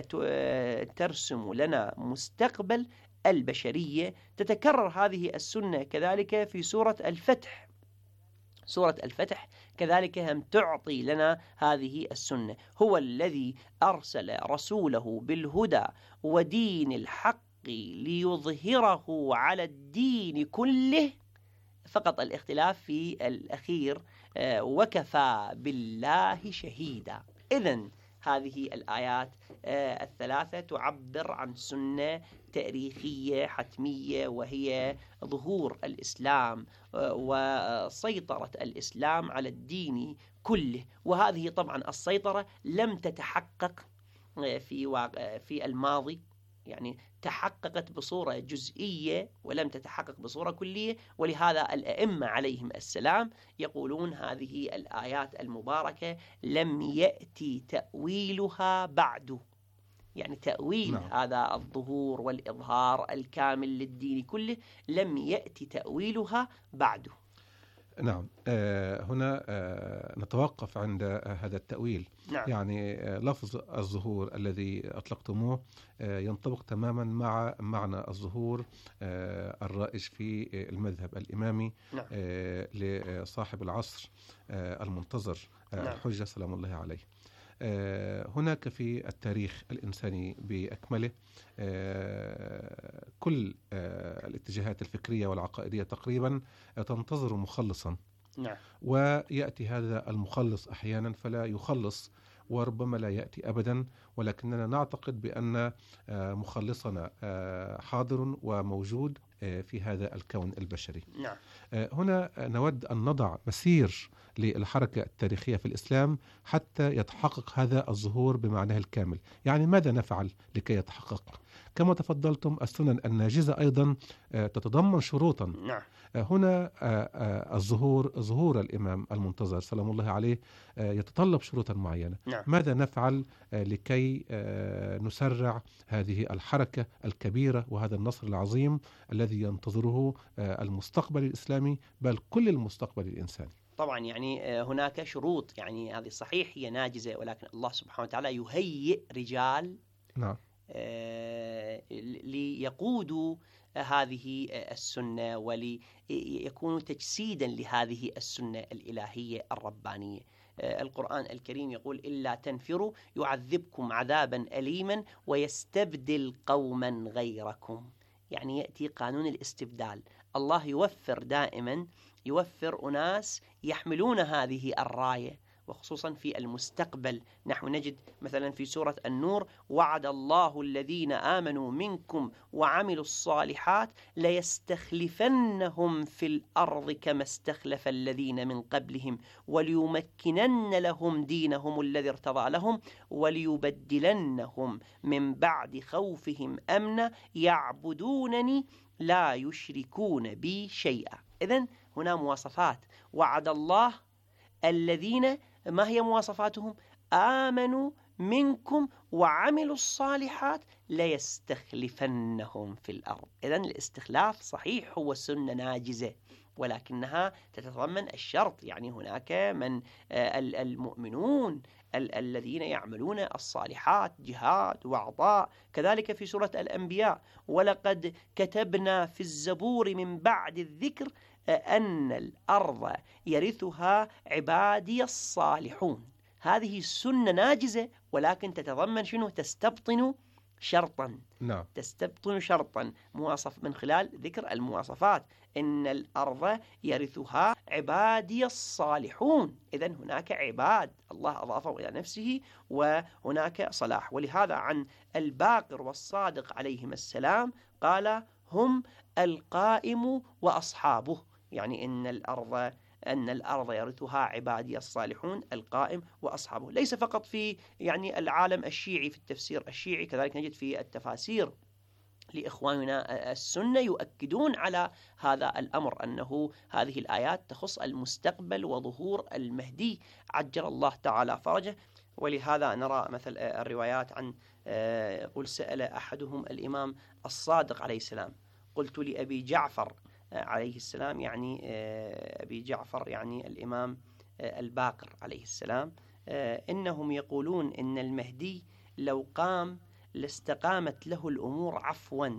ترسم لنا مستقبل البشرية. تتكرر هذه السنة كذلك في سورة الفتح. سورة الفتح كذلك هم تعطي لنا هذه السنة: هو الذي أرسل رسوله بالهدى ودين الحق ليظهره على الدين كله. فقط الاختلاف في الأخير: وكفى بالله شهيدا. إذن هذه الآيات الثلاثة تعبر عن سنة تاريخية حتمية، وهي ظهور الإسلام وسيطرة الإسلام على الدين كله. وهذه طبعا السيطرة لم تتحقق في في الماضي، يعني تحققت بصورة جزئية ولم تتحقق بصورة كلية. ولهذا الأئمة عليهم السلام يقولون هذه الآيات المباركة لم يأتي تأويلها بعد، يعني تأويل نعم. هذا الظهور والإظهار الكامل للدين كله لم يأتي تأويلها بعد. نعم. آه هنا آه نتوقف عند آه هذا التأويل. نعم. يعني آه لفظ الظهور الذي أطلقتموه آه ينطبق تماما مع معنى الظهور آه الرائج في المذهب الإمامي. نعم. آه لصاحب العصر آه المنتظر آه نعم. الحجة سلام الله عليه. آه هناك في التاريخ الإنساني بأكمله آه كل آه الاتجاهات الفكرية والعقائدية تقريبا تنتظر مخلصا. نعم. ويأتي هذا المخلص أحيانا فلا يخلص، وربما لا يأتي أبدا، ولكننا نعتقد بأن مخلصنا حاضر وموجود في هذا الكون البشري. نعم. هنا نود أن نضع مسير للحركة التاريخية في الإسلام حتى يتحقق هذا الظهور بمعناه الكامل. يعني ماذا نفعل لكي يتحقق؟ كما تفضلتم، السنن الناجزة أيضا تتضمن شروطا. نعم. هنا الظهور ظهور الإمام المنتظر سلام الله عليه يتطلب شروطا معينة. نعم. ماذا نفعل لكي نسرع هذه الحركة الكبيرة وهذا النصر العظيم الذي ينتظره المستقبل الإسلامي، بل كل المستقبل الإنساني؟ طبعا يعني هناك شروط، يعني هذه صحيح هي ناجزة، ولكن الله سبحانه وتعالى يهيئ رجال نعم ليقودوا هذه السنة وليكونوا تجسيدا لهذه السنة الإلهية الربانية. القرآن الكريم يقول: إلا تنفروا يعذبكم عذابا أليما ويستبدل قوما غيركم. يعني يأتي قانون الاستبدال، الله يوفر دائما يوفر أناس يحملون هذه الراية، وخصوصا في المستقبل. نحن نجد مثلا في سورة النور: وعد الله الذين آمنوا منكم وعملوا الصالحات ليستخلفنهم في الأرض كما استخلف الذين من قبلهم وليمكنن لهم دينهم الذي ارتضى لهم وليبدلنهم من بعد خوفهم أمنا يعبدونني لا يشركون بي شيئا. إذن هنا مواصفات وعد الله الذين، ما هي مواصفاتهم؟ آمنوا منكم وعملوا الصالحات ليستخلفنهم في الأرض. إذن الاستخلاف صحيح هو سنة ناجزة، ولكنها تتضمن الشرط. يعني هناك من المؤمنون الذين يعملون الصالحات جهاد وعطاء. كذلك في سورة الأنبياء: ولقد كتبنا في الزبور من بعد الذكر أن الأرض يرثها عبادي الصالحون. هذه السنة ناجزة، ولكن تتضمن شنو؟ تستبطن شرطا. نعم. تستبطن شرطا مواصف من خلال ذكر المواصفات: إن الأرض يرثها عبادي الصالحون. إذن هناك عباد الله أضافه إلى نفسه، وهناك صلاح. ولهذا عن الباقر والصادق عليهما السلام قال: هم القائم وأصحابه. يعني إن الأرض أن الأرض يرثها عبادي الصالحون، القائم وأصحابه. ليس فقط في يعني العالم الشيعي، في التفسير الشيعي، كذلك نجد في التفاسير لإخواننا السنة يؤكدون على هذا الأمر، أنه هذه الآيات تخص المستقبل وظهور المهدي عجل الله تعالى فرجه. ولهذا نرى مثل الروايات عن قل سأل أحدهم الإمام الصادق عليه السلام: قلت لأبي جعفر عليه السلام، يعني أبي جعفر يعني الإمام الباقر عليه السلام: إنهم يقولون إن المهدي لو قام لاستقامت له الأمور عفوا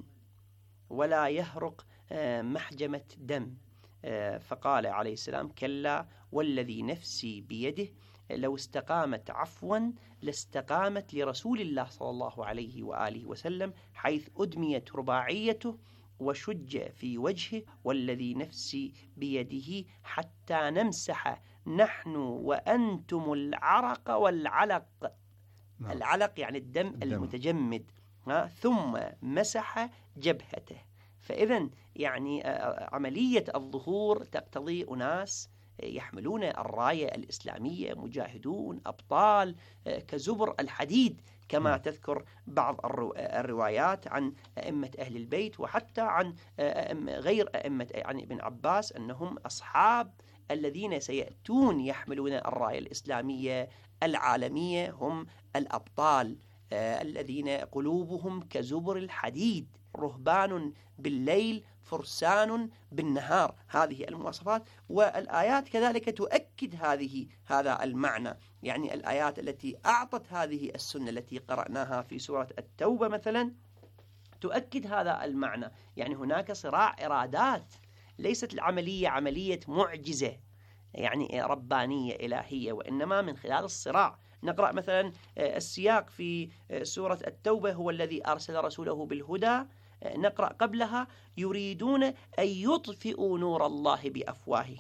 ولا يهرق محجمة دم. فقال عليه السلام: كلا والذي نفسي بيده لو استقامت عفوا لاستقامت لرسول الله صلى الله عليه وآله وسلم، حيث أدميت رباعيته وشج في وجهه، والذي نفسي بيده حتى نمسح نحن وأنتم العرق والعلق. نعم. العلق يعني الدم, الدم. المتجمد. ها؟ ثم مسح جبهته. فإذن يعني عملية الظهور تقتضي أناس يحملون الراية الإسلامية، مجاهدون أبطال كزبر الحديد، كما تذكر بعض الروايات عن أئمة أهل البيت، وحتى عن غير أئمة يعني ابن عباس، أنهم أصحاب الذين سيأتون يحملون الراية الإسلامية العالمية، هم الأبطال الذين قلوبهم كزبر الحديد، رهبان بالليل فرسان بالنهار. هذه المواصفات، والآيات كذلك تؤكد هذه هذا المعنى. يعني الآيات التي أعطت هذه السنة التي قرأناها في سورة التوبة مثلا تؤكد هذا المعنى. يعني هناك صراع إرادات، ليست العملية عملية معجزة يعني ربانية إلهية، وإنما من خلال الصراع. نقرأ مثلا السياق في سورة التوبة: هو الذي أرسل رسوله بالهدى. نقرأ قبلها: يريدون أن يطفئوا نور الله بأفواههم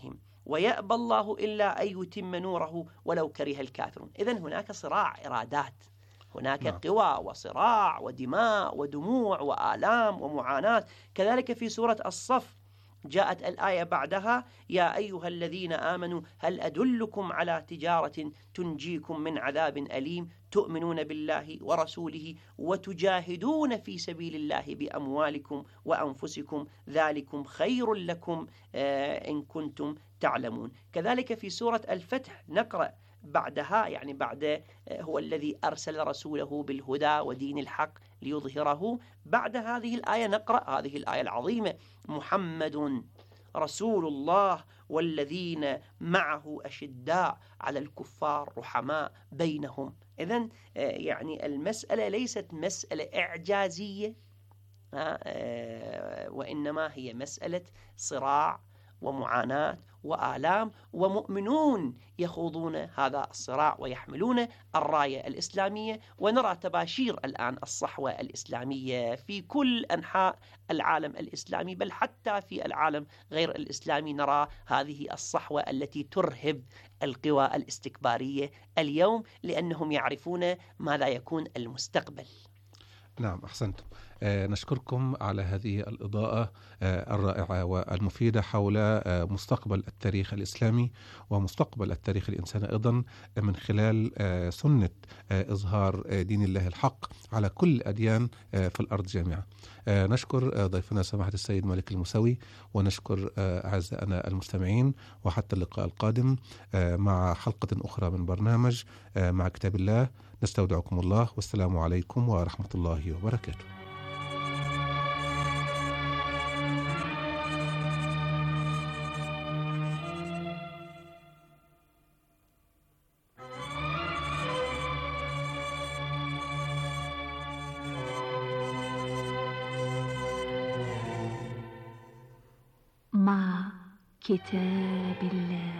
ويأبى الله إلا أن يتم نوره ولو كره الكافرون. إذن هناك صراع إرادات، هناك نعم. قوى وصراع ودماء ودموع وآلام ومعاناة. كذلك في سورة الصف جاءت الآية بعدها: يا أيها الذين آمنوا هل أدلكم على تجارة تنجيكم من عذاب أليم تؤمنون بالله ورسوله وتجاهدون في سبيل الله بأموالكم وأنفسكم ذلكم خير لكم إن كنتم تعلمون. كذلك في سورة الفتح نقرأ بعدها، يعني بعد هو الذي أرسل رسوله بالهدى ودين الحق ليظهره، بعد هذه الآية نقرأ هذه الآية العظيمة: محمد رسول الله والذين معه أشداء على الكفار رحماء بينهم. إذن يعني المسألة ليست مسألة إعجازية، وإنما هي مسألة صراع ومعاناة وآلام، ومؤمنون يخوضون هذا الصراع ويحملون الراية الإسلامية. ونرى تباشير الآن الصحوة الإسلامية في كل أنحاء العالم الإسلامي، بل حتى في العالم غير الإسلامي نرى هذه الصحوة التي ترهب القوى الاستكبارية اليوم، لأنهم يعرفون ماذا يكون المستقبل. نعم، أحسنتم. آه نشكركم على هذه الإضاءة آه الرائعة والمفيدة حول آه مستقبل التاريخ الإسلامي ومستقبل التاريخ الإنساني أيضا، من خلال آه سنة آه إظهار آه دين الله الحق على كل الأديان آه في الأرض جميعا. آه نشكر آه ضيفنا سماحة السيد مالك الموسوي، ونشكر آه أعزائنا المستمعين، وحتى اللقاء القادم آه مع حلقة أخرى من برنامج آه مع كتاب الله. نستودعكم الله، والسلام عليكم ورحمة الله وبركاته. مع كتاب الله.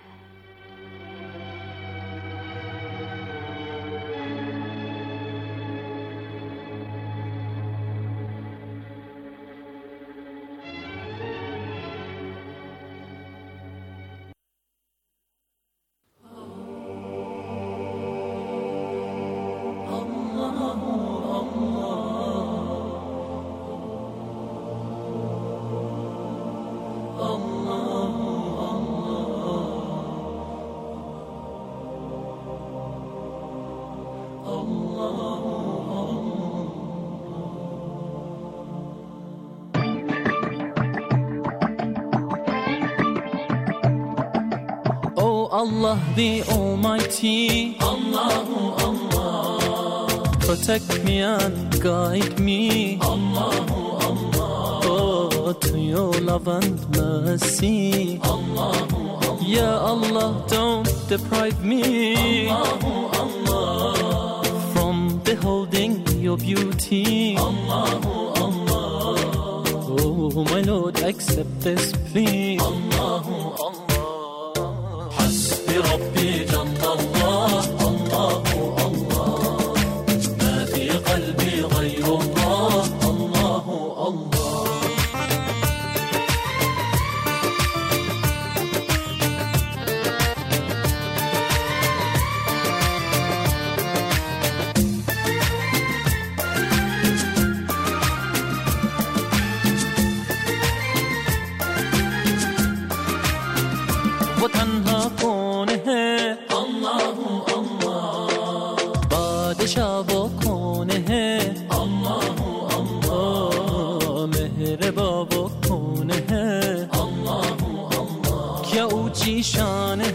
Allah the Almighty, Allahu Allah, protect me and guide me, Allahu Allah, oh, to your love and mercy, Allahu Allah, Ya Allah, don't deprive me, Allahu Allah, from beholding your beauty, Allahu Allah, oh my Lord, accept this plea, Allahu Allah. ربي جل الله، الله الله، ما في قلبي غير الله، الله الله. وتنها شابو کونه الله الله، مهر بابو کونه الله الله، کیا اوچی شانه